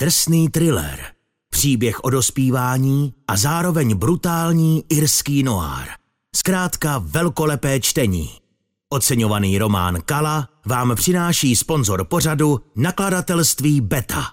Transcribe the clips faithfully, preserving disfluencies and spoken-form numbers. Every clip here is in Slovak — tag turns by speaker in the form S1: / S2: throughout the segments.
S1: drsný thriller, příběh o dospívání a zároveň brutální irský noir. Zkrátka velkolepé čtení. Oceňovaný román Kala vám přináší sponzor pořadu nakladatelství Beta.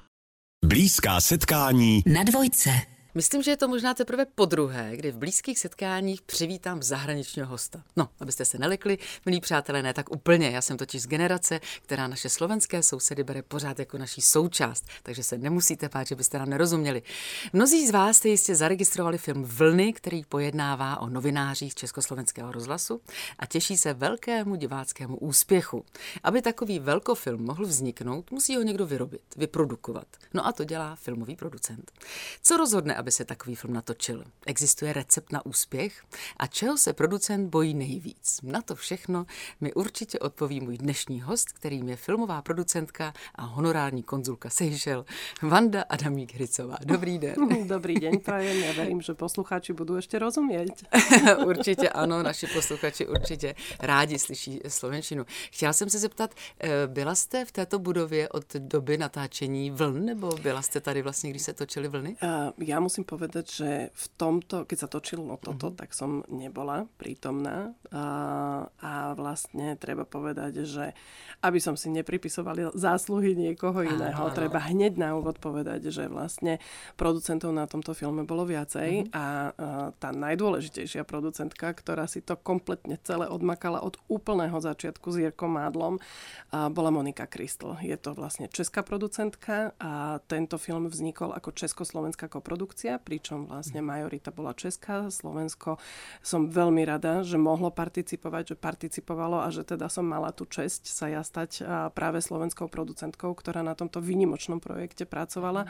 S1: Blízká setkání
S2: na dvojce.
S3: Myslím, že je to možná teprve podruhé, kdy v blízkých setkáních přivítám zahraničního hosta. No, abyste se nelekli, milí přátelé, ne tak úplně. Já jsem totiž z generace, která naše slovenské sousedy bere pořád jako naší součást, takže se nemusíte bát, že byste nám nerozuměli. Mnozí z vás jste jistě zaregistrovali film Vlny, který pojednává o novinářích Československého rozhlasu a těší se velkému diváckému úspěchu. Aby takový velkofilm mohl vzniknout, musí ho někdo vyrobit, vyprodukovat. No a to dělá filmový producent. Co rozhodne, aby se takový film natočil? Existuje recept na úspěch? A čeho se producent bojí nejvíc? Na to všechno mi určitě odpoví můj dnešní host, kterým je filmová producentka a honorární konzulka Seychelles, Vanda Adamík-Hricová. Dobrý den.
S4: Dobrý deň, prajem. Ja verím, že poslucháči budú ešte rozumieť.
S3: Určitě ano, naši posluchači určitě rádi slyší slovenčinu. Chtěla jsem se zeptat, byla jste v této budově od doby natáčení Vln, nebo byla jste tady vlastně, když se točily Vlny?
S4: Uh, ja musím povedať, že v tomto, keď sa točilo no toto, uh-huh. tak som nebola prítomná. Uh, a vlastne treba povedať, že aby som si nepripisovali zásluhy niekoho iného, áno, áno. treba hneď na úvod povedať, že vlastne producentov na tomto filme bolo viacej uh-huh. a uh, tá najdôležitejšia producentka, ktorá si to kompletne celé odmakala od úplného začiatku s Jirkom Mádlom, uh, bola Monika Kristl. Je to vlastne česká producentka a tento film vznikol ako československá koprodukcia, pričom vlastne majorita bola česká, Slovensko. Som veľmi rada, že mohlo participovať, že participovalo a že teda som mala tú česť sa ja stať práve slovenskou producentkou, ktorá na tomto výnimočnom projekte pracovala.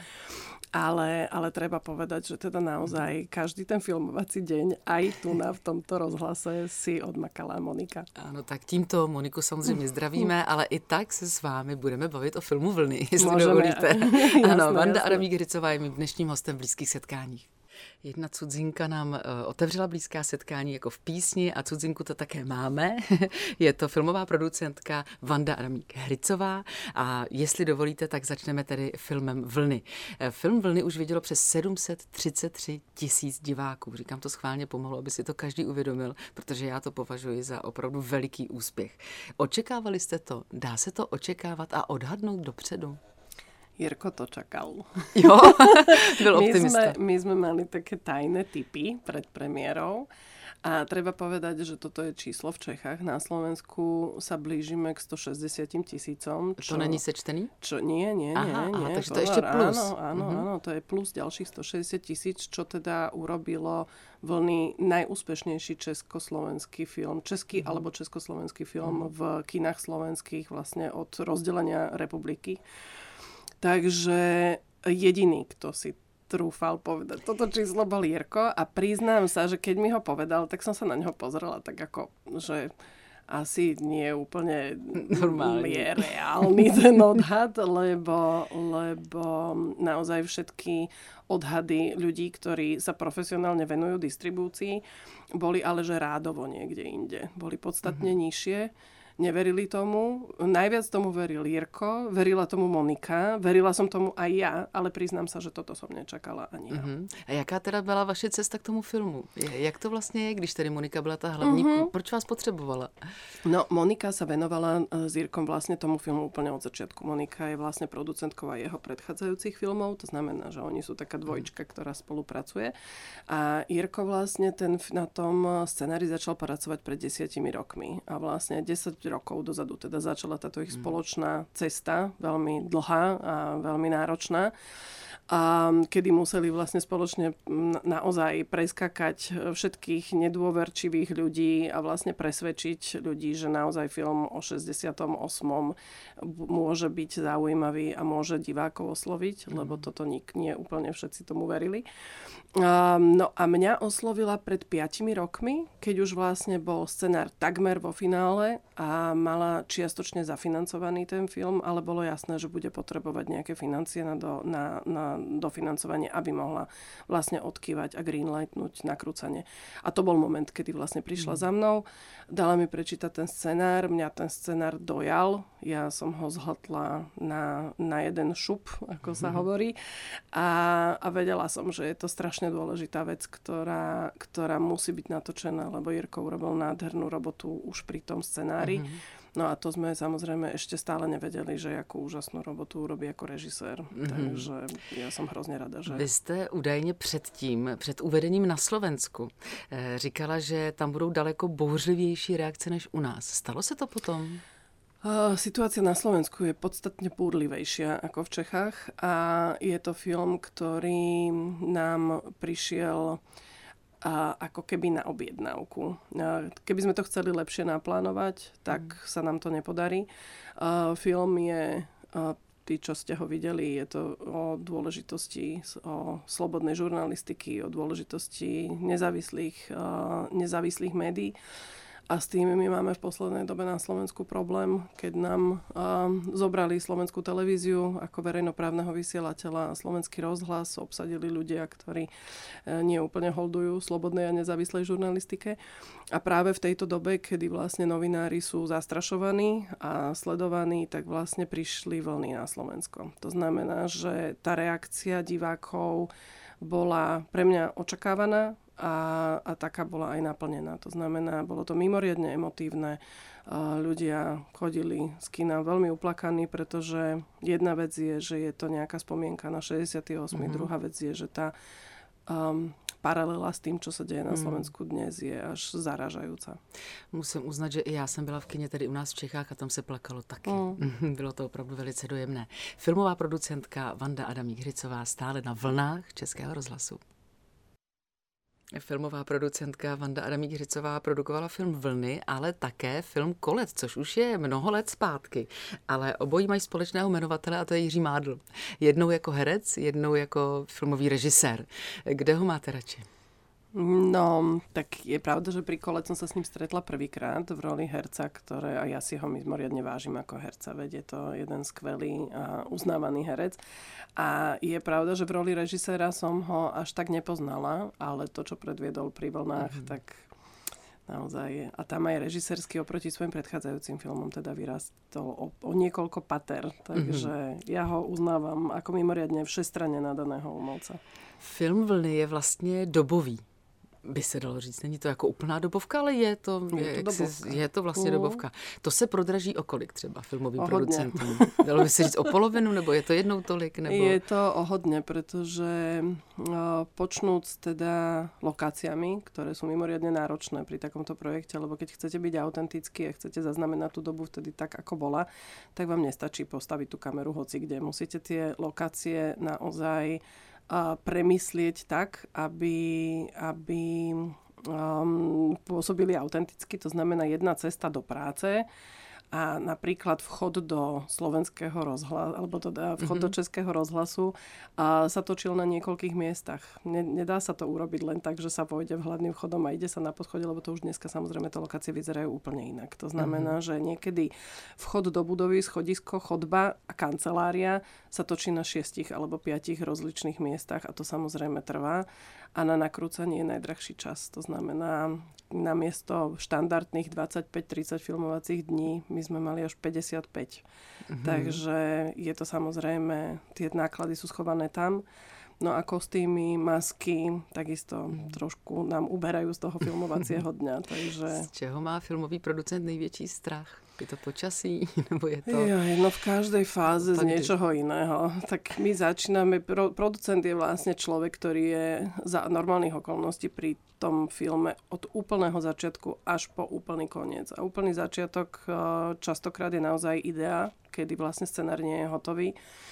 S4: Ale, ale treba povedať, že teda naozaj každý ten filmovací deň aj tu na v tomto rozhlase si odmakala Monika.
S3: Ano, tak tímto Moniku samozřejmě zdravíme, ale i tak se s vámi budeme bavit o filmu Vlny, jestli
S4: Můžeme.
S3: dovolíte.
S4: Jasné,
S3: Ano, Vanda
S4: jasné.
S3: Adamík-Hricová je mým dnešním hostem v blízkých setkáních. Jedna cudzinka nám uh, otevřela blízká setkání jako v písni a cudzinku to také máme. Je to filmová producentka Vanda Adamík-Hricová a jestli dovolíte, tak začneme tedy filmem Vlny. Film Vlny už vidělo přes sedm set třicet tři tisíc diváků. Říkám to schválně pomalu, aby si to každý uvědomil, protože já to považuji za opravdu veliký úspěch. Očekávali jste to? Dá se to očekávat a odhadnout dopředu?
S4: Jirko to čakal.
S3: Jo, byl optimista.
S4: My sme, my sme mali také tajné tipy pred premiérou a treba povedať, že toto je číslo v Čechách. Na Slovensku sa blížime k stošesťdesiat tisícom.
S3: Čo, to není sečtený?
S4: Čo, nie, nie,
S3: aha,
S4: nie.
S3: aha,
S4: nie.
S3: takže to je ešte plus.
S4: Áno, áno, uh-huh. áno, to je plus ďalších stošesťdesiat tisíc, čo teda urobilo Vlny najúspešnejší československý film, český uh-huh. alebo československý film uh-huh. v kinách slovenských vlastne od rozdelenia republiky. Takže jediný, kto si trúfal povedať toto číslo, bol Jirko a priznám sa, že keď mi ho povedal, tak som sa na neho pozrela tak ako, že asi nie je úplne normálny, je reálny ten odhad, lebo, lebo naozaj všetky odhady ľudí, ktorí sa profesionálne venujú distribúcii, boli ale že rádovo niekde inde. Boli podstatne mm-hmm. nižšie. Neverili tomu. Najviac tomu veril Jirko, verila tomu Monika, verila som tomu aj ja, ale priznám sa, že toto som nečakala ani ja.
S3: Uh-huh. A jaká teda byla vaše cesta k tomu filmu? Jak to vlastně je, když tady Monika byla ta hlavní? Uh-huh. Proč vás potřebovala?
S4: No, Monika sa venovala s Jirkom vlastne tomu filmu úplne od začiatku. Monika je vlastne producentkou aj jeho predchádzajúcich filmov, to znamená, že oni sú taká dvojčka, ktorá spolupracuje. A Jirko vlastne ten, na tom scenári začal pracovať pred desiatimi rokmi. A vlastne desať rokov dozadu teda začala táto ich spoločná cesta, veľmi dlhá a veľmi náročná. A kedy museli vlastne spoločne naozaj preskakať všetkých nedôverčivých ľudí a vlastne presvedčiť ľudí, že naozaj film o šesťdesiatom ôsmom môže byť zaujímavý a môže divákov osloviť, lebo toto nik, nie úplne všetci tomu verili. Um, no a mňa oslovila pred piatimi rokmi, keď už vlastne bol scenár takmer vo finále a mala čiastočne zafinancovaný ten film, ale bolo jasné, že bude potrebovať nejaké financie na, do, na, na dofinancovanie, aby mohla vlastne odkývať a greenlightnúť nakrúcanie. A to bol moment, kedy vlastne prišla mm. za mnou, dala mi prečítať ten scenár, mňa ten scenár dojal, ja som ho zhltla na, na jeden šup, ako sa hovorí, a, a vedela som, že je to strašne dôležitá vec, ktorá, ktorá musí byť natočená, lebo Jirko urobil nádhernú robotu už pri tom scenári. Mm-hmm. No a to sme samozrejme ešte stále nevedeli, že akú úžasnú robotu urobí ako režisér. Mm-hmm. Takže ja som hrozně rada, že...
S3: Vy jste údajně předtím, před uvedením na Slovensku, říkala, že tam budou daleko bouřlivější reakce než u nás. Stalo se to potom?
S4: Situácia na Slovensku je podstatne búrlivejšia ako v Čechách a je to film, ktorý nám prišiel a ako keby na objednávku. Keby sme to chceli lepšie naplánovať, tak sa nám to nepodarí. Film je, tí, čo ste ho videli, je to o dôležitosti o slobodnej žurnalistiky, o dôležitosti nezávislých, nezávislých médií. A s tým my máme v poslednej dobe na Slovensku problém, keď nám uh, zobrali slovenskú televíziu ako verejnoprávneho vysielateľa a slovenský rozhlas, obsadili ľudia, ktorí uh, nie úplne holdujú slobodnej a nezávislej žurnalistike. A práve v tejto dobe, kedy vlastne novinári sú zastrašovaní a sledovaní, tak vlastne prišli vlny na Slovensko. To znamená, že tá reakcia divákov bola pre mňa očakávaná, A, a taká bola aj naplnená. To znamená, bolo to mimoriadne emotívne. Ľudia chodili z kina veľmi uplakaní, pretože jedna vec je, že je to nejaká spomienka na šesťdesiaty ôsmy Mm-hmm. Druhá vec je, že tá um, paralela s tým, čo sa deje na Slovensku dnes, je až zarážajúca.
S3: Musím uznat, že i já jsem byla v kině tady u nás v Čechách a tam se plakalo taky. Mm. Bylo to opravdu velice dojemné. Filmová producentka Vanda Adamík-Hrycová stále na vlnách Českého rozhlasu. Filmová producentka Vanda Adamík-Hrycová produkovala film Vlny, ale také film Kolec, což už je mnoho let zpátky. Ale obojí mají společného jmenovatele a to je Jiří Mádl. Jednou jako herec, jednou jako filmový režisér. Kde ho máte radši?
S4: No, tak je pravda, že pri Kolec som sa s ním stretla prvýkrát v roli herca, ktoré, a ja si ho mimoriadne vážim ako herca, veď je to jeden skvelý a uznávaný herec. A je pravda, že v roli režiséra som ho až tak nepoznala, ale to, čo predviedol pri Vlnách, mm-hmm. tak naozaj. A tam aj režisérsky oproti svojim predchádzajúcim filmom teda vyrastol o, o niekoľko pater. Takže mm-hmm. ja ho uznávam ako mimoriadne všestranne nadaného umelca.
S3: Film Vlny je vlastně dobový, by se dalo říct. Není to jako úplná dobovka, ale je to, je,
S4: je to,
S3: si, je to vlastně uh. dobovka. To se prodraží o kolik třeba filmovým producentům? Dalo by se říct o polovinu, nebo je to jednou tolik? Nebo...
S4: Je to o hodně, pretože uh, počnúc teda lokáciami, ktoré sú mimoriadne náročné pri takomto projekte, lebo keď chcete byť autentickí a chcete zaznamenať tú dobu vtedy tak, ako bola, tak vám nestačí postaviť tú kameru hoci kde. Musíte tie lokácie naozaj a premyslieť tak, aby, aby um, pôsobili autenticky. To znamená jedna cesta do práce a napríklad vchod do slovenského rozhlasu, alebo teda vchod mm-hmm. do českého rozhlasu a sa točil na niekoľkých miestach. Ne, nedá sa to urobiť len tak, že sa vojde v hlavným vchodom a ide sa na poschode, lebo to už dneska samozrejme tie lokácie vyzerajú úplne inak. To znamená, mm-hmm. že niekedy vchod do budovy, schodisko, chodba a kancelária sa točí na šiestich alebo piatich rozličných miestach a to samozrejme trvá a na nakrúcanie je najdrahší čas. To znamená, namiesto štandardných dvadsaťpäť tridsať filmovacích dní my sme mali až päťdesiatpäť. Mm-hmm. Takže je to samozrejme, tie náklady sú schované tam. No a kostýmy, masky takisto mm. trošku nám uberajú z toho filmovacieho dňa. Takže...
S3: Z čeho má filmový producent největší strach? Je to počasí? Nebo je to...
S4: Jo, no v každej fáze z niečoho iného. Tak my začíname, pro, producent je vlastne človek, ktorý je za normálnych okolností pri tom filme od úplného začiatku až po úplný koniec. A úplný začiatok častokrát je naozaj idea, kedy vlastne scenár nie je hotový.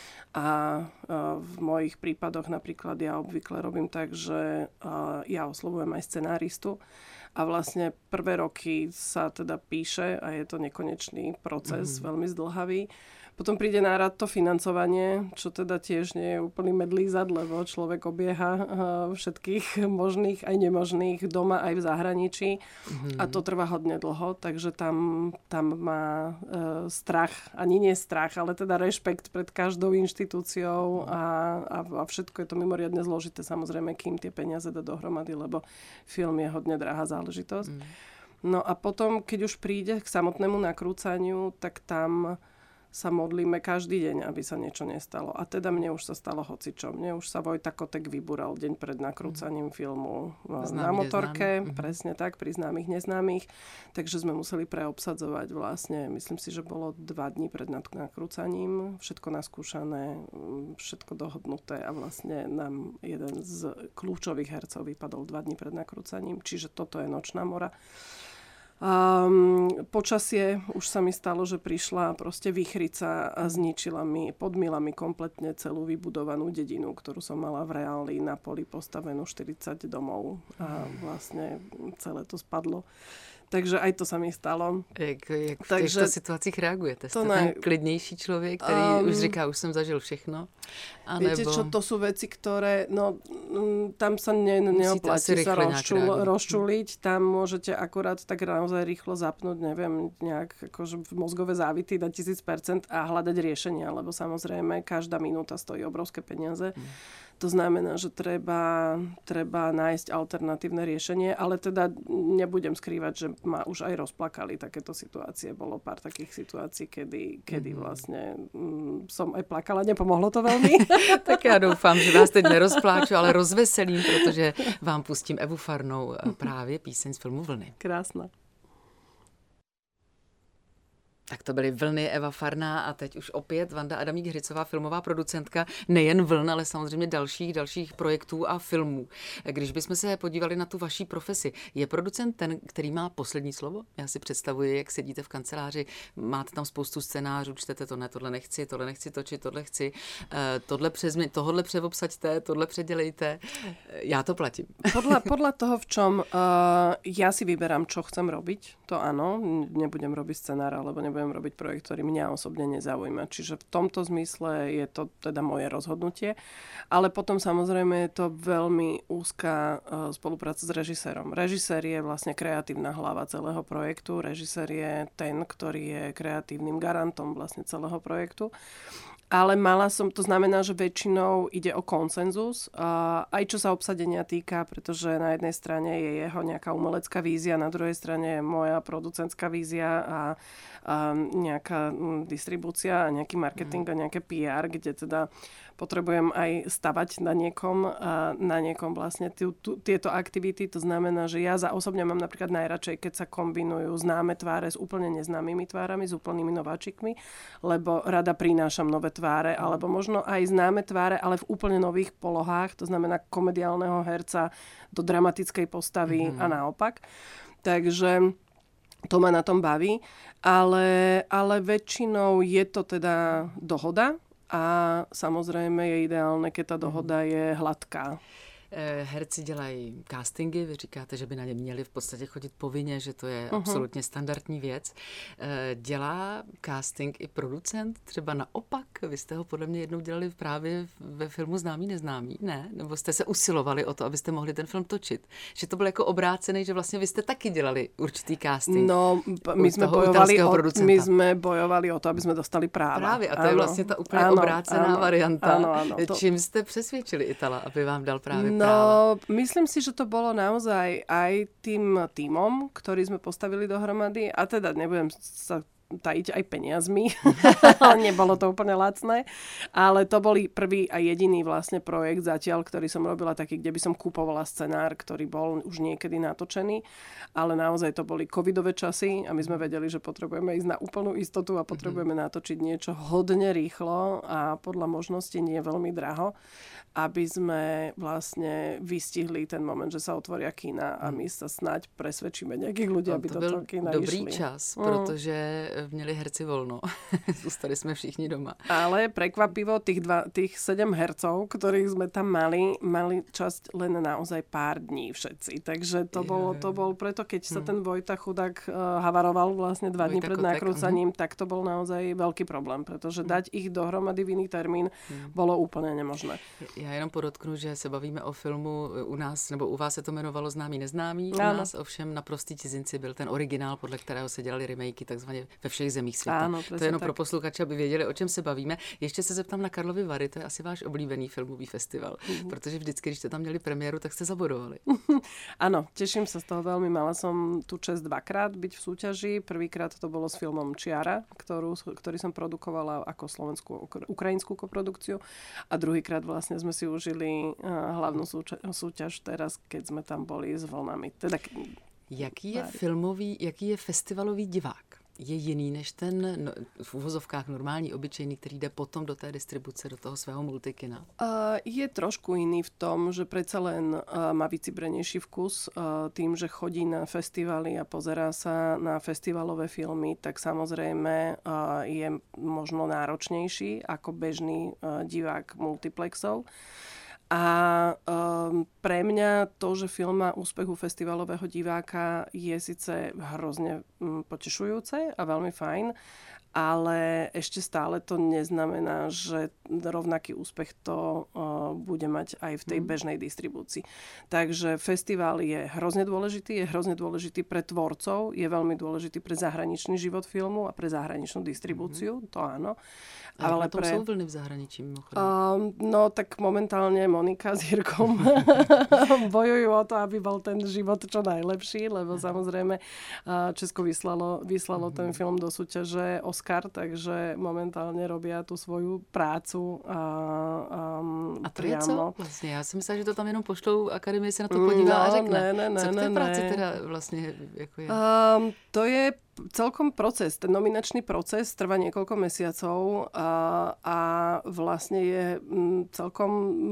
S4: A v mojich prípadoch napríklad ja obvykle robím tak, že ja oslovujem aj scenáristu a vlastne prvé roky sa teda píše a je to nekonečný proces, mm. veľmi zdĺhavý. Potom príde na rad to financovanie, čo teda tiež nie je úplný medlý zad, lebo človek obieha všetkých možných aj nemožných doma aj v zahraničí. Mm-hmm. A to trvá hodne dlho, takže tam, tam má e, strach, ani nie strach, ale teda rešpekt pred každou inštitúciou a, a, a všetko je to mimoriadne zložité, samozrejme, kým tie peniaze dá dohromady, lebo film je hodne drahá záležitosť. Mm. No a potom, keď už príde k samotnému nakrúcaniu, tak tam sa modlíme každý deň, aby sa niečo nestalo. A teda mne už sa stalo hocičo. Mne už sa Vojta Kotek vybural deň pred nakrúcaním mm. filmu Známy, na motorke. Neznámy. Presne tak, pri známych, neznámych. Takže sme museli preobsadzovať vlastne, myslím si, že bolo dva dní pred nakrúcaním. Všetko naskúšané, všetko dohodnuté a vlastne nám jeden z kľúčových hercov vypadol dva dní pred nakrúcaním. Čiže toto je nočná mora. Um, počasie už sa mi stalo, že prišla proste výchrica a zničila mi, podmila mi kompletne celú vybudovanú dedinu, ktorú som mala v reáli na poli postavenú štyridsať domov a vlastne celé to spadlo. Takže aj to sa mi stalo.
S3: Jak, jak v Takže těchto situacích reagujete? Jste ne... ten klidnější člověk, který um, už říká, už jsem zažil všechno? A
S4: viete
S3: nebo...
S4: čo, to sú veci, ktoré, no, tam sa ne, neoplatí sa rozčul, rozčuliť. Tam môžete akurát tak naozaj rýchlo zapnúť, neviem, nejak akože mozgové závity na tisíc percent a hľadať riešenia, lebo samozrejme každá minúta stojí obrovské peniaze. Hmm. To znamená, že treba, treba nájsť alternatívne riešenie, ale teda nebudem skrývať, že ma už aj rozplakali takéto situácie. Bolo pár takých situácií, kedy, kedy vlastne mm, som aj plakala. Nepomohlo to veľmi.
S3: Tak já doufám, že vás teď nerozpláču, ale rozveselím, protože vám pustím Evu Farnou právě píseň z filmu Vlny.
S4: Krásná.
S3: Tak to byly Vlny, Eva Farná a teď už opět Vanda Adamík-Hřicová, filmová producentka, nejen Vln, ale samozřejmě dalších, dalších projektů a filmů. Když bychom se podívali na tu vaší profesi, je producent ten, který má poslední slovo? Já si představuji, jak sedíte v kanceláři, máte tam spoustu scénářů, čtete to, ne, tohle nechci, tohle nechci točit, tohle chci, tohle přezmě, tohle převobsaďte, tohle předělejte. Já to platím.
S4: Podľa, podľa toho, v čom uh, ja si vyberám, čo chcem robiť, to áno, nebudem robiť scenár, alebo nebudem budem robiť projekt, ktorý mňa osobne nezaujíma. Čiže v tomto zmysle je to teda moje rozhodnutie. Ale potom samozrejme je to veľmi úzká uh, spolupráca s režisérom. Režisér je vlastne kreatívna hlava celého projektu. Režisér je ten, ktorý je kreatívnym garantom vlastne celého projektu. Ale mala som, to znamená, že väčšinou ide o konsenzus, uh, aj čo sa obsadenia týka, pretože na jednej strane je jeho nejaká umelecká vízia, na druhej strane je moja producentská vízia a, a nejaká distribúcia a nejaký marketing mm. a nejaké pé er, kde teda potrebujem aj stavať na niekom, a na niekom vlastne t- t- tieto aktivity. To znamená, že ja za osobne mám napríklad najradšej, keď sa kombinujú známe tváre s úplne neznámymi tvárami, s úplnými nováčikmi, lebo rada prinášam nové tváre, alebo možno aj známe tváre, ale v úplne nových polohách, to znamená komediálneho herca do dramatickej postavy mm-hmm. a naopak. Takže to ma na tom baví, ale, ale väčšinou je to teda dohoda a samozrejme je ideálne, keď tá dohoda je hladká.
S3: Herci dělají castingy, vy říkáte, že by na ně měli v podstatě chodit povinně, že to je uh-huh. absolutně standardní věc. Dělá casting i producent? Třeba naopak? Vy jste ho podle mě jednou dělali právě ve filmu Známý neznámý, ne? Nebo jste se usilovali o to, abyste mohli ten film točit? Že to bylo jako obrácený, že vlastně vy jste taky dělali určitý casting.
S4: No, my jsme, bojovali o, my jsme bojovali o to, aby jsme dostali práva.
S3: Právě, a to ano. je vlastně ta úplně ano, obrácená ano, varianta. Ano, ano, to... Čím jste přesvědčili Itala, aby vám dal právě
S4: No, myslím si, že to bolo naozaj aj tým tímom, ktorý sme postavili dohromady a teda nebudem sa tajiť aj peniazmi. Nebolo to úplne lacné. Ale to boli prvý a jediný vlastne projekt zatiaľ, ktorý som robila taký, kde by som kupovala scenár, ktorý bol už niekedy natočený. Ale naozaj to boli covidové časy a my sme vedeli, že potrebujeme ísť na úplnú istotu a potrebujeme natočiť niečo hodne rýchlo a podľa možnosti nie veľmi draho, aby sme vlastne vystihli ten moment, že sa otvoria kína a my sa snáď presvedčíme nejakých ľudí, aby
S3: to
S4: do toho kína
S3: dobrý
S4: išli.
S3: čas, mm. protože měli herci volno. Zůstali jsme všichni doma.
S4: Ale prekvapivo tých, dva, tých sedem hercov, ktorých sme tam mali, mali časť len naozaj pár dní všetci. Takže to, bolo, to bol preto, keď sa ten Vojta chudák uh, havaroval vlastne dva dní pred nakrúcaním, uh-huh. tak to bol naozaj veľký problém, pretože uh-huh. dať ich dohromady v iný termín uh-huh. bolo úplne nemožné.
S3: Já jenom podotknu, že se bavíme o filmu u nás, nebo u vás se to jmenovalo Známý neznámý. U nás ovšem Naprostí cizinci byl ten originál, podle kterého se dělali remakey takzvaně ve všech zemích světa.
S4: Áno,
S3: to je jenom
S4: tak.
S3: pro posluchače, aby věděli, o čem se bavíme. Ještě se zeptám na Karlovy Vary, to je asi váš oblíbený filmový festival, mm. protože vždycky, když jste tam měli premiéru, tak jste zabodovali.
S4: Áno, teším sa z toho veľmi. Mala som tu čest dvakrát byť v súťaži. Prvýkrát to bolo s filmom Čiara, ktorú, ktorý som produkovala ako slovenskú ukrajinskú koprodukciu. A druhýkrát vlastne sme si užili uh, hlavnú súťaž, súťaž teraz, keď sme tam boli s vlnami. Teda,
S3: jaký je filmový, jaký je festivalový divák? Je jiný než ten no, v uvozovkách normální, obyčejný, který jde potom do té distribuce, do toho svého multikina?
S4: Uh, je trošku iný v tom, že predsa len uh, má vycibrenejší vkus. Uh, tým, že chodí na festivaly a pozerá sa na festivalové filmy, tak samozrejme uh, je možno náročnejší ako bežný uh, divák multiplexov. A um, pre mňa to, že film má úspech u festivalového diváka, je síce hrozne um, potešujúce a veľmi fajn, ale ešte stále to neznamená, že rovnaký úspech to uh, bude mať aj v tej bežnej distribúcii. Takže festival je hrozne dôležitý, je hrozne dôležitý pre tvorcov, je veľmi dôležitý pre zahraničný život filmu a pre zahraničnú distribúciu, mm-hmm. to áno.
S3: A ale na tom pre... sú vlny v zahraničí mimochodem?
S4: Uh, no tak momentálne Monika s Jirkom bojujú o to, aby bol ten život čo najlepší, lebo samozrejme uh, Česko vyslalo, vyslalo mm-hmm. ten film do súťaže Oscar, takže momentálne robia tú svoju prácu. A, um,
S3: a to priamo. Je co vlastne? Ja si myslela, že to tam jenom pošlou, akademie sa na to podívá no, a řekne.
S4: Ne, ne, ne,
S3: co v tej
S4: ne,
S3: práci
S4: ne.
S3: teda vlastne jako je?
S4: Um, to je celkom proces. Ten nominačný proces trvá niekoľko mesiacov a, a vlastne je celkom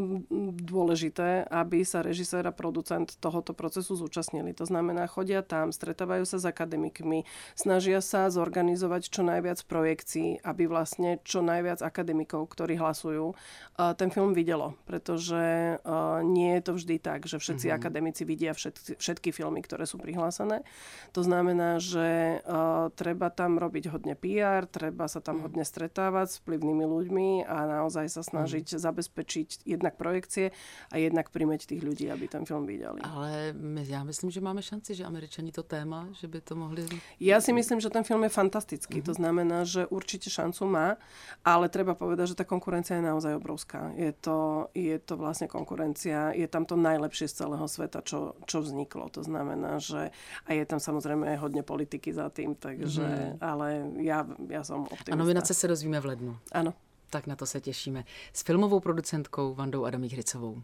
S4: dôležité, aby sa režisér a producent tohoto procesu zúčastnili. To znamená, chodia tam, stretávajú sa s akademikmi, snažia sa zorganizovať čo najviac projekcií, aby vlastne čo najviac akademikov, ktorí hlasujú, ten film videlo. Pretože nie je to vždy tak, že všetci mm-hmm. akademici vidia všetky, všetky filmy, ktoré sú prihlásené. To znamená, že Uh, treba tam robiť hodne pé er, treba sa tam mm. hodne stretávať s vplyvnými ľuďmi a naozaj sa snažiť mm. zabezpečiť jednak projekcie a jednak primeť tých ľudí, aby ten film videli.
S3: Ale my, ja myslím, že máme šanci, že Američani to téma, že by to mohli...
S4: Ja si myslím, že ten film je fantastický. Mm. To znamená, že určite šancu má, ale treba povedať, že tá konkurencia je naozaj obrovská. Je to, je to vlastne konkurencia, je tam to najlepšie z celého sveta, čo, čo vzniklo. To znamená, že a je tam samozrejme aj hodne politiky za tým, takže mm. ale ja, ja som optimista.
S3: A nominace se dozvíme v lednu.
S4: Ano.
S3: Tak na to se těšíme. S filmovou producentkou Vandou Adamík-Hrycovou.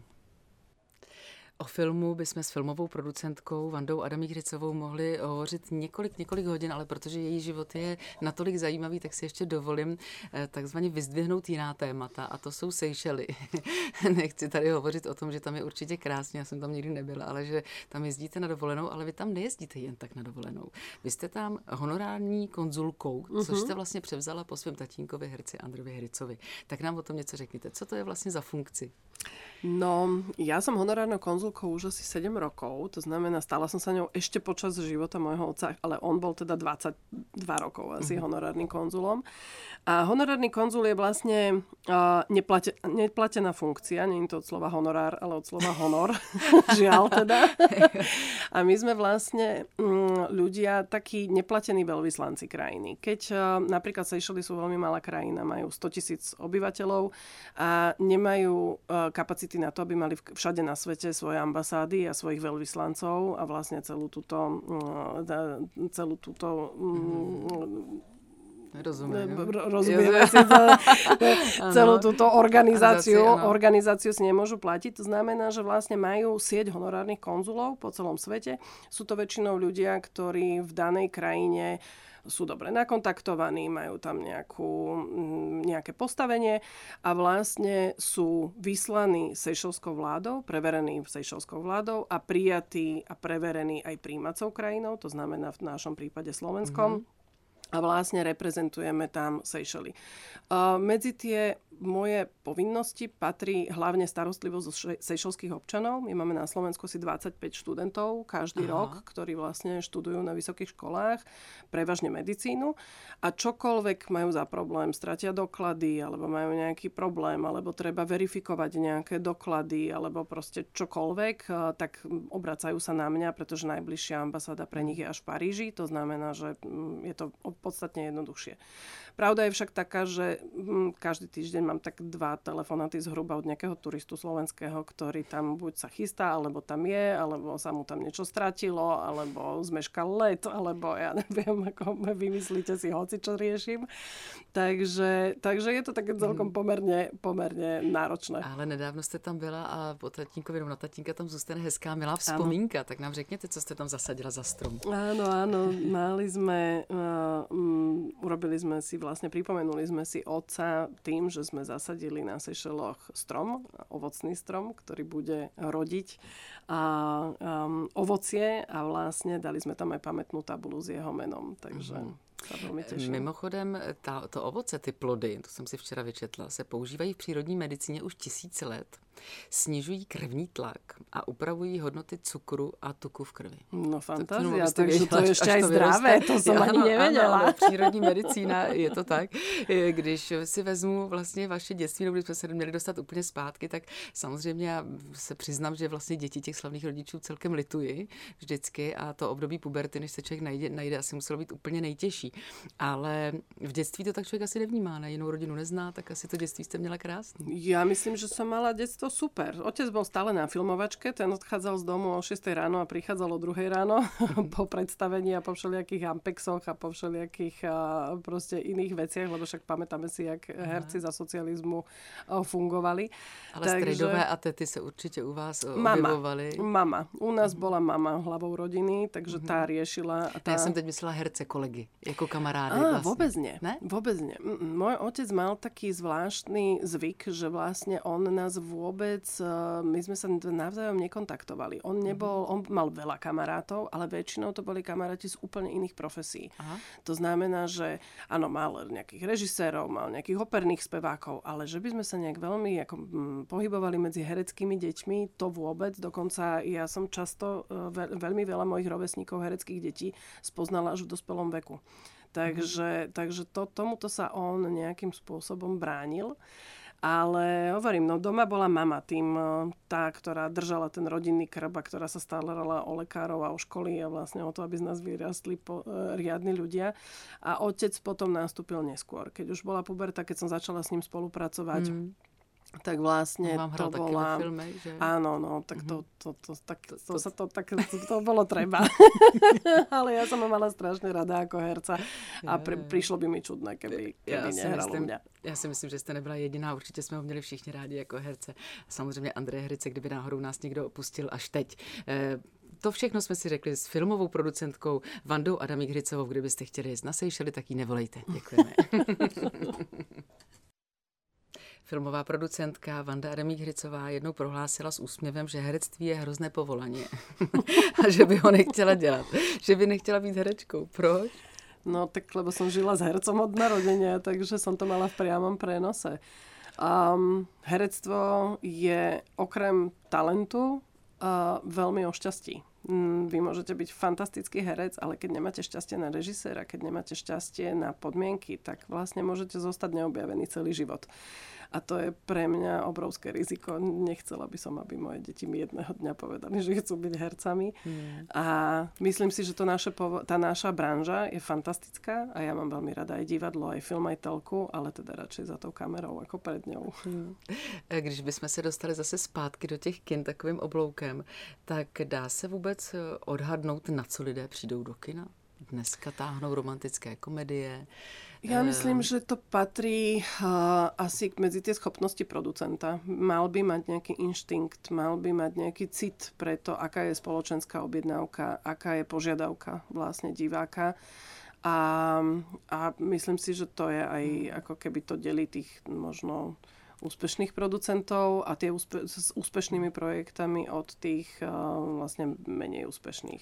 S3: O filmu bychom s filmovou producentkou Vandou Adamík-Hrycovou mohli hovořit několik, několik hodin, ale protože její život je natolik zajímavý, tak si ještě dovolím takzvaně vyzdvihnout jiná témata a to jsou Seychely. Nechci tady hovořit o tom, že tam je určitě krásně, já jsem tam nikdy nebyla, ale že tam jezdíte na dovolenou, ale vy tam nejezdíte jen tak na dovolenou. Vy jste tam honorární konzulkou, uh-huh. což jste vlastně převzala po svém tatínkovi herci Androvi Hrycovi. Tak nám o tom něco řekněte. Co to je vlastně za funkci?
S4: No, ja som honorárnou konzulkou už asi sedem rokov, to znamená, stala som sa ňou ešte počas života môjho otca, ale on bol teda dvadsaťdva rokov asi mm-hmm. honorárnym konzulom. A honorárny konzul je vlastne uh, neplate, neplatená funkcia, nie je to od slova honorár, ale od slova honor, žiaľ teda. A my sme vlastne um, ľudia takí neplatení veľvyslanci krajiny. Keď uh, napríklad Seychely sú veľmi malá krajina, majú stotisíc obyvateľov a nemajú uh, kapacity na to, aby mali všade na svete svoje ambasády a svojich veľvyslancov a vlastne celú túto celú túto
S3: Rozumiem.
S4: Rozumieme si to. Celú túto organizáciu, organizáciu si nemôžu platiť. To znamená, že vlastne majú sieť honorárnych konzulov po celom svete. Sú to väčšinou ľudia, ktorí v danej krajine sú dobre nakontaktovaní, majú tam nejakú, nejaké postavenie a vlastne sú vyslaní seychelskou vládou, preverení seychelskou vládou a prijatí a preverení aj príjmacou krajinou, to znamená v našom prípade Slovenskom. Mm-hmm. a vlastne reprezentujeme tam Seychely. Uh, medzi tie moje povinnosti patrí hlavne starostlivosť zo seychelských občanov. My máme na Slovensku asi dvadsaťpäť študentov každý Aha. rok, ktorí vlastne študujú na vysokých školách, prevažne medicínu. A čokoľvek majú za problém, stratia doklady, alebo majú nejaký problém, alebo treba verifikovať nejaké doklady, alebo proste čokoľvek, tak obracajú sa na mňa, pretože najbližšia ambasáda pre nich je až v Paríži. To znamená, že je to podstatne jednoduchšie. Pravda je však taká, že každý týždeň mám tak dva telefonáty zhruba od nejakého turistu slovenského, ktorý tam buď sa chystá, alebo tam je, alebo sa mu tam niečo stratilo, alebo zmeškal let, alebo ja neviem, ako vymyslíte si hoci, čo riešim. Takže, takže je to také celkom pomerne, pomerne náročné.
S3: Ale nedávno jste tam byla a po tatínkovi, na tatínka tam zůstane hezká, milá vzpomínka. Ano. Tak nám řekněte, co jste tam zasadila za strom.
S4: Áno, áno. Mali sme, uh, um, urobili sme si vlastne, pripomenuli sme si otca tým, že sme zasadili na Seycheloch strom, ovocný strom, ktorý bude rodiť a, um, ovocie a vlastne dali sme tam aj pamätnú tabulu s jeho menom. Takže... Mm-hmm.
S3: Mimochodem, ta, to ovoce, ty plody, to jsem si včera vyčetla, se používají v přírodní medicíně už tisíce let. Snižují krevní tlak a upravují hodnoty cukru a tuku v krvi.
S4: No fantázia, to, takže to je ještě aj zdravé, to jsem ani nevěděla.
S3: Ano, přírodní medicína, je to tak. Když si vezmu vlastně vaše dětství, nebo když jsme se měli dostat úplně zpátky, tak samozřejmě já se přiznám, že vlastně děti těch slavných rodičů celkem lituji vždycky a to období puberty, než se člověk najde, najde asi muselo být úplně nejtěžší. Ale v dětství to tak člověk asi nevnímá, na jinou rodinu nezná, tak asi to dětství jste měla krásné.
S4: Ja myslím, že som mala detstvo super. Otec bol stále na filmovačke, ten odchádzal z domu o šiestej ráno a prichádzal o druhej ráno po predstavení a po všelijakých ampexoch a po všelijakých a proste iných veciach, lebo však pamätáme si, jak herci za socializmu fungovali.
S3: Ale Takže... strejdové a tety sa určite u vás objevovali.
S4: Mama. U nás mm-hmm. bola mama hlavou rodiny, takže mm-hmm. tá riešila. A tá...
S3: Ja som teď myslela herce, kolegy, ako kamarády.
S4: Á,
S3: vlastne.
S4: Vôbec nie. Ne? Vôbec nie. Môj otec mal taký zvláštny zvyk, že vlastne on nás vôbec, my sme sa navzájom nekontaktovali. On nebol, on mal veľa kamarátov, ale väčšinou to boli kamaráti z úplne iných profesí. Aha. To znamená, že áno, mal nejakých režisérov, mal nejakých operných spevákov, ale že by sme sa nejak veľmi ako, m, pohybovali medzi hereckými deťmi, to vôbec. Dokonca ja som často, veľ, veľmi veľa mojich rovesníkov hereckých detí spoznala až v dospelom veku. Takže, mm. takže to, tomuto sa on nejakým spôsobom bránil. Ale hovorím, no doma bola mama tým, tá, ktorá držala ten rodinný krb a ktorá sa starala o lekárov a o školy a vlastne o to, aby z nás vyrastli po, e, riadni ľudia. A otec potom nastúpil neskôr. Keď už bola puberta, keď som začala s ním spolupracovať, mm. tak vlastne
S3: vám
S4: to bola...
S3: Filme, že?
S4: Áno, no, tak to, to, to, tak, to, to, sa to, tak, to, to bolo treba. Ale ja som ho mala strašne rada ako herca a pri, prišlo by mi čudné, keby, keby nehral u mňa.
S3: Já si myslím, že jste nebyla jediná, určitě jsme ho měli všichni rádi jako herce. Samozřejmě Andreje Hryce, kdyby náhodou nás někdo opustil až teď. E, to všechno jsme si řekli s filmovou producentkou Vandou Adamík Hrycovou. Kdybyste chtěli jíst na Seychely, tak ji nevolejte. Děkujeme. Filmová producentka Vanda Adamík Hrycová jednou prohlásila s úsměvem, že herectví je hrozné povolání a že by ho nechtěla dělat. Že by nechtěla být herečkou. Proč?
S4: No tak, lebo som žila s hercom od narodenia, takže som to mala v priamom prenose. Um, herectvo je okrem talentu uh, veľmi o šťastí. Vy môžete byť fantastický herec, ale keď nemáte šťastie na režiséra, keď nemáte šťastie na podmienky, tak vlastne môžete zostať neobjavený celý život. A to je pre mňa obrovské riziko. Nechcela by som, aby moje deti mi jedného dňa povedali, že chcú byť hercami. Mm. A myslím si, že to naše, tá naša branža je fantastická a ja mám veľmi rada aj divadlo, aj film, aj telku, ale teda radšej za tou kamerou ako pred ňou. Mm.
S3: Když bychom se dostali zase zpátky do těch kin takovým obloukem, tak dá se vůbec odhadnout, na co lidé přijdou do kina? Dneska táhnou romantické komedie.
S4: Ja myslím, že to patrí uh, asi medzi tie schopnosti producenta. Mal by mať nejaký inštinkt, mal by mať nejaký cit pre to, aká je spoločenská objednávka, aká je požiadavka vlastne diváka. A, a myslím si, že to je aj ako keby to delí tých možno úspešných producentov a tie úspe- s úspešnými projektami od tých uh, vlastne menej úspešných.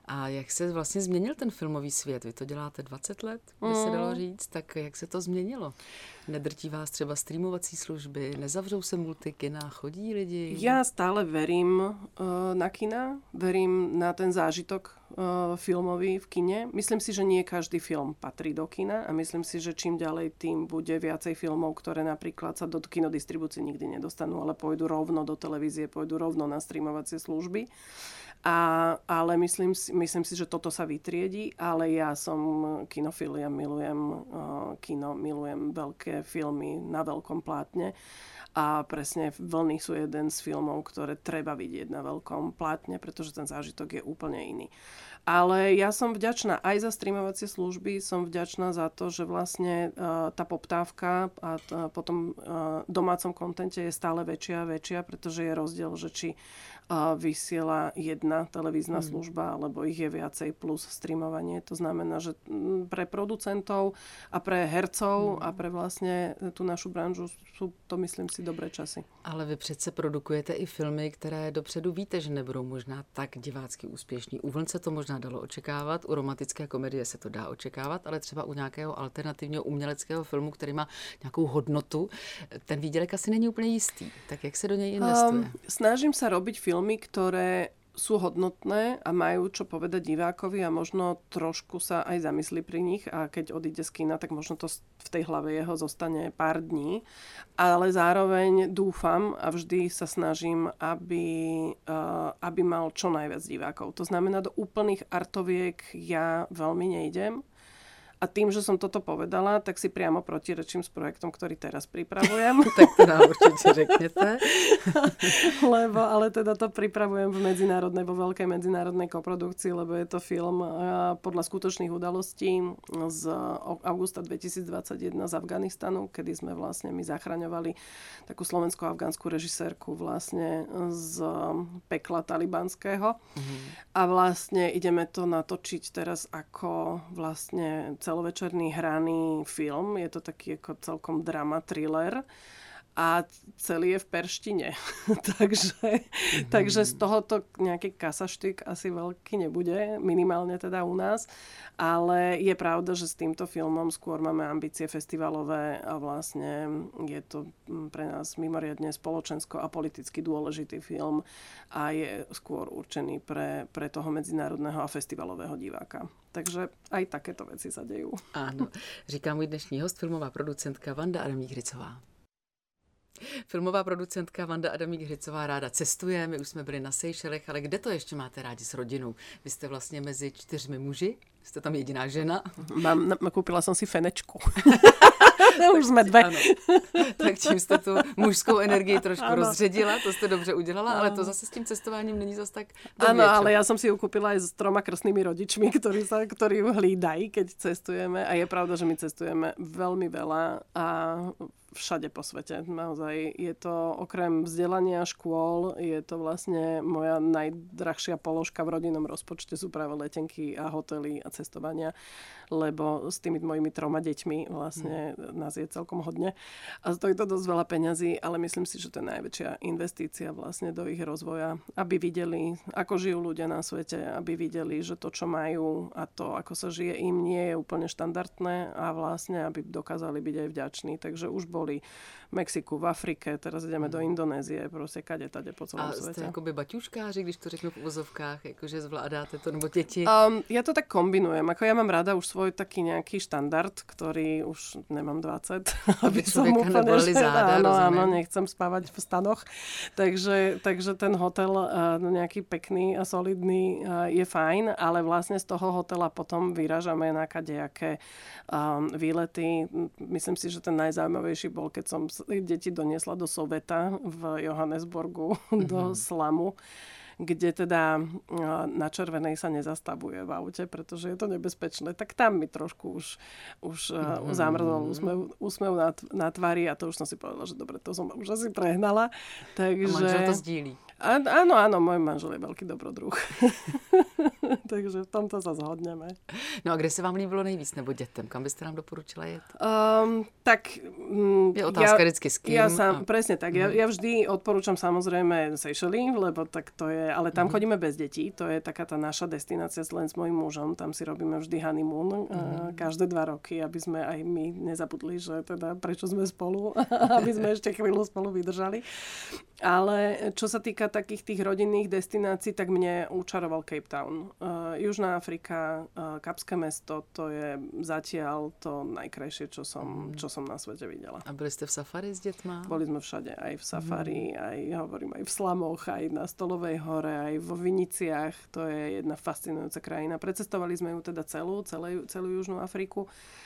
S3: A jak se vlastně změnil ten filmový svět? Vy to děláte dvacet let, by se dalo říct, tak jak se to změnilo? Nedrtí vás třeba streamovací služby, nezavřou se multikina, chodí lidi?
S4: Ja stále verím uh, na kina, verím na ten zážitok uh, filmový v kine. Myslím si, že nie každý film patrí do kina a myslím si, že čím ďalej, tým bude viacej filmov, ktoré napríklad sa do kinodistribúcie nikdy nedostanú, ale pôjdu rovno do televízie, pôjdu rovno na streamovacie služby. A, ale myslím si, myslím si, že toto sa vytriedi, ale ja som kinofil, ja milujem uh, kino, milujem veľké filmy na veľkom plátne a presne Vlny sú jeden z filmov, ktoré treba vidieť na veľkom plátne, pretože ten zážitok je úplne iný. Ale ja som vďačná aj za streamovacie služby, som vďačná za to, že vlastne uh, tá poptávka a t- potom uh, domácom kontente je stále väčšia a väčšia, pretože je rozdiel, že či uh, vysiela jedna televízna mm. služba, alebo ich je viacej plus streamovanie. To znamená, že pre producentov a pre hercov mm. a pre vlastne tú našu branžu sú to, myslím si, dobré časy.
S3: Ale vy přece produkujete i filmy, které dopředu víte, že nebudou možná tak divácky úspěšní. U Vln se to možná dalo očekávat, u romantické komedie se to dá očekávat, ale třeba u nějakého alternativního uměleckého filmu, který má nějakou hodnotu, ten výdělek asi není úplně jistý. Tak jak se do něj investuje? Um,
S4: snažím sa robiť filmy, ktoré sú hodnotné a majú čo povedať divákovi a možno trošku sa aj zamyslí pri nich a keď odíde z kina, tak možno to v tej hlave jeho zostane pár dní. Ale zároveň dúfam a vždy sa snažím, aby, uh, aby mal čo najviac divákov. To znamená, do úplných artoviek ja veľmi nejdem. A tým, že som toto povedala, tak si priamo protirečím s projektom, ktorý teraz pripravujem.
S3: Tak to nám určite řeknete.
S4: Lebo, ale teda to pripravujem v medzinárodnej, vo veľkej medzinárodnej koprodukcii, lebo je to film podľa skutočných udalostí z augusta dvetisícdvadsaťjeden z Afganistanu, kedy sme vlastne my zachraňovali takú slovensko-afgánsku režisérku vlastne z pekla talibanského. Mhm. A vlastne ideme to natočiť teraz ako vlastne celovečerný hraný film. Je to taký ako celkom drama, thriller a celý je v perštine. takže, mm-hmm. takže z tohoto nejaký kasaštyk asi veľký nebude, minimálne teda u nás. Ale je pravda, že s týmto filmom skôr máme ambície festivalové a vlastne je to pre nás mimoriadne spoločensko a politicky dôležitý film a je skôr určený pre, pre toho medzinárodného a festivalového diváka. Takže aj takéto veci sa dejú.
S3: Áno, říká můj dnešní host, filmová producentka Vanda Adamík-Hrycová. Filmová producentka Vanda Adamík-Hrycová ráda cestuje, my už jsme byli na Seychelech, ale kde to ještě máte rádi s rodinou? Vy jste vlastně mezi čtyřmi muži, jste tam jediná žena.
S4: Mám, koupila jsem si fenečku. Už jsme dve.
S3: Ano. Tak tím jste tu mužskou energii trošku ano. rozředila, to jste dobře udělala, ano. Ale to zase s tím cestováním není zas tak dobré.
S4: Áno, ale ja som si ju kúpila aj s troma krstnými rodičmi, ktorí, sa, ktorí ju hlídají, keď cestujeme. A je pravda, že my cestujeme veľmi veľa a všade po svete. Naozaj je to okrem vzdelania škôl, je to vlastne moja najdrahšia položka v rodinnom rozpočte sú práve letenky a hotely a cestovania, lebo s tými mojimi troma deťmi vlastne hmm. nás je celkom hodne. A stojí to dosť veľa peňazí, ale myslím si, že to je najväčšia investícia vlastne do ich rozvoja, aby videli, ako žijú ľudia na svete, aby videli, že to, čo majú a to, ako sa žije im, nie je úplne štandardné a vlastne, aby dokázali byť aj vďační. Takže už boli v Mexiku, v Afrike, teraz ideme hmm. do Indonézie, prostě kade, tade po celom
S3: a
S4: svete.
S3: A jste jakoby baťuškáři, když to řeknu v uvozovkách, jakože zvládáte to, nebo děti?
S4: Um, ja to tak kombinujem. Ako ja mám rada už svoj taký nejaký štandard, ktorý už nemám dvadsať.
S3: Aby som úplne, že záda,
S4: áno, áno, nechcem spávať v stanoch. Takže, takže ten hotel uh, nejaký pekný a solidný uh, je fajn, ale vlastne z toho hotela potom vyražame na kadejaké um, výlety. Myslím si, že ten najzaujímavejší bol, keď som deti doniesla do Soveta v Johannesburgu, mm-hmm. do slamu, kde teda na červenej sa nezastavuje v aute, pretože je to nebezpečné. Tak tam mi trošku už, už mm-hmm. zamrzol úsmev, úsmev na, na tvári a to už som si povedala, že dobre, to som už asi prehnala. Takže...
S3: A manžel to sdílí.
S4: Áno, áno, môj manžel je veľký dobrodruh. Takže v tomto sa zhodneme.
S3: No a kde se vám líbilo nejvíc, nebo dětem? Kam byste nám doporučila jet?
S4: Um, tak... Um,
S3: je otázka
S4: ja,
S3: vždycky s kým.
S4: Ja sám,
S3: a...
S4: Presne tak. Ja, ja vždy odporúčam samozrejme Seychely, lebo tak to je... Ale tam mm. chodíme bez detí. To je taká tá naša destinácia len s mojím mužom. Tam si robíme vždy honeymoon. Mm. Uh, každé dva roky, aby sme aj my nezabudli, že teda prečo sme spolu. Aby sme ešte chvíľu spolu vydržali. Ale čo sa týka takých tých rodinných destinácií, tak mne učaroval Cape Town. Uh, Južná Afrika, uh, Kapské mesto, to je zatiaľ to najkrajšie, čo som, čo som na svete videla.
S3: A byli ste v safari s deťma?
S4: Boli sme všade, aj v safari, mm. aj hovorím, aj v Slamoch, aj na Stolovej hore, aj vo Viniciach. To je jedna fascinujúca krajina. Precestovali sme ju teda celú, celú, celú Južnú Afriku.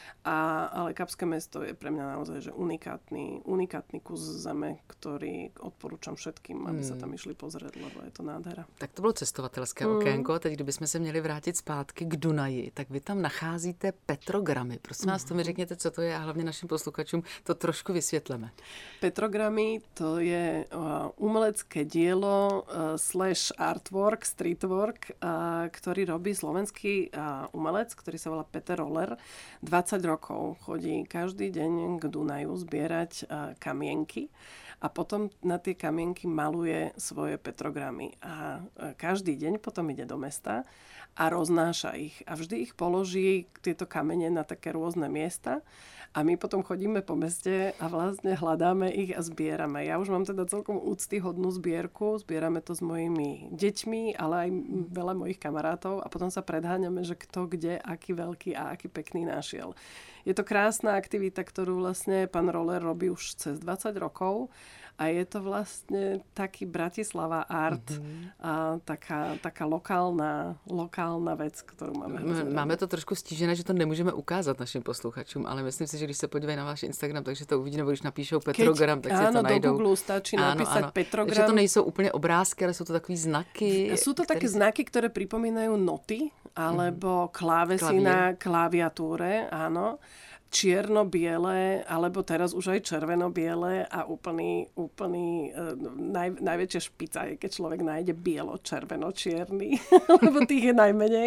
S4: A, ale Kapské mesto je pre mňa naozaj že unikátny, unikátny kus zeme, ktorý odporúčam všetkým, aby sa tam išli pozrieť, lebo je to nádhera.
S3: Tak to bylo cestovatelské mm. okénko. Teď, kdybychom se měli vrátit zpátky k Dunaji, tak vy tam nacházíte petrogramy. Prosím vás, to mi řekněte, co to je a hlavně našim posluchačům to trošku vysvětleme.
S4: Petrogramy to je uh, umelecké dielo uh, slash artwork, streetwork, uh, ktorý robí slovenský uh, umelec, ktorý sa volá Peter Roller. dvadsať rokov chodí každý deň k Dunaju zbierať uh, kamienky a potom na tie kamienky maluje svoje petrogramy. A uh, každý deň potom ide do mesta a roznáša ich. A vždy ich položí tieto kamene na také rôzne miesta a my potom chodíme po meste a vlastne hľadáme ich a zbierame. Ja už mám teda celkom úctyhodnú zbierku, zbierame to s mojimi deťmi, ale aj veľa mojich kamarátov a potom sa predháňame, že kto kde, aký veľký a aký pekný našiel. Je to krásna aktivita, ktorú vlastne pán Roller robí už cez dvadsať rokov a je to vlastne taký Bratislava art mm-hmm. a taká, taká lokálna, lokálna vec, ktorú máme.
S3: Máme to trošku stížené, že to nemůžeme ukázat našim posluchačům, ale myslím si, že když se podívají na váš Instagram, takže to uvidí, nebo když napíšou Petrogram, tak si to najdou.
S4: Áno, do Google stačí
S3: áno,
S4: napísať
S3: áno.
S4: Petrogram.
S3: Takže to nejsou úplně obrázky, ale jsou to takový znaky.
S4: Sú to
S3: ktoré...
S4: také znaky, ktoré pripomínajú noty, alebo klávesy na klaviatúre, áno. Čierno-biele, alebo teraz už aj červeno-biele a úplný, úplný naj, najväčšia špica je, keď človek nájde bielo-červeno-čierny, lebo tých je najmenej.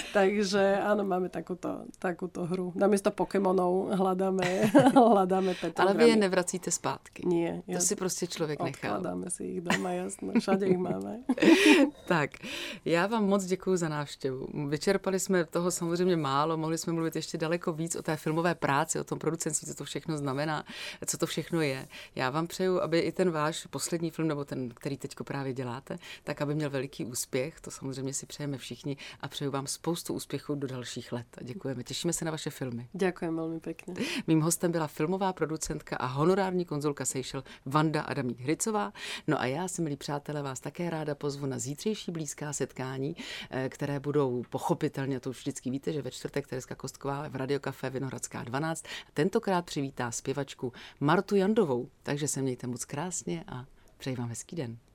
S4: Takže áno, máme takúto, takúto hru. Namiesto Pokémonov hľadáme, hľadáme petrogramy.
S3: Ale vy je nevracíte zpátky.
S4: Nie.
S3: To si prostě člověk nechá.
S4: Odkladáme si ich doma, jasno. Všade ich máme.
S3: Tak, já vám moc děkuju za návštěvu. Vyčerpali jsme toho samozřejmě málo, mohli jsme mluvit ještě daleko víc o té filmové práci, o tom producentství, co to všechno znamená, co to všechno je. Já vám přeju, aby i ten váš poslední film, nebo ten, který teďko právě děláte, tak aby měl veliký úspěch, to samozřejmě si přejeme všichni a přeju vám spoustu úspěchů do dalších let. A děkujeme, těšíme se na vaše filmy.
S4: Ďakujem veľmi pekne.
S3: Mým hostem byla filmová producentka a honorární konzulka Seychelles Vanda Adamík Hrycová. No a já si, milí přátelé, vás také ráda pozvu na zítřejší blízká setkání, které budou pochopitelně, to už vždycky víte, že ve čtvrtek Tereska Kostková v Radiokafé Vinohradská dvanáct. Tentokrát přivítá zpěvačku Martu Jandovou. Takže se mějte moc krásně a přeji vám hezký den.